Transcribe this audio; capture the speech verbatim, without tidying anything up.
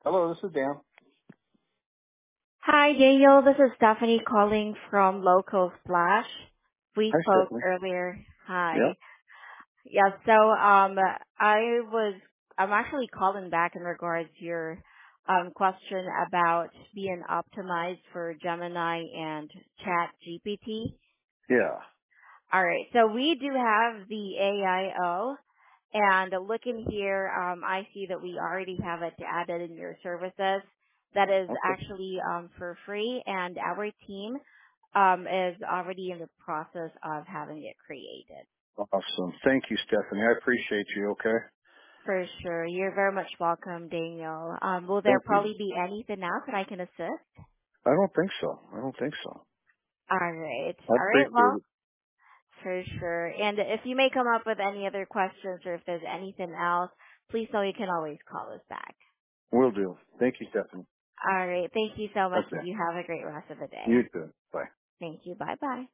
Hello, this is Dan. Hi, Daniel. This is Stephanie calling from Local Splash. We Hi, spoke Stephanie. earlier. Hi. Yep. Yeah, so um I was I'm actually calling back in regards to your um question about being optimized for Gemini and Chat G P T. Yeah. All right. So we do have the A I O, and looking here, um, I see that we already have it added in your services. That is Okay. actually um, for free, and our team um, is already in the process of having it created. Awesome. Thank you, Stephanie. I appreciate you. Okay. For sure. You're very much welcome, Daniel. Um, will there Thank you. probably be anything else that I can assist? I don't think so. I don't think so. All right. I All right. appreciate Well, it. for sure. And if you may come up with any other questions or if there's anything else, please know you can always call us back. Will do. Thank you, Stephanie. All right. Thank you so much, and Okay. you have a great rest of the You day. too. Bye. Thank you. Bye bye.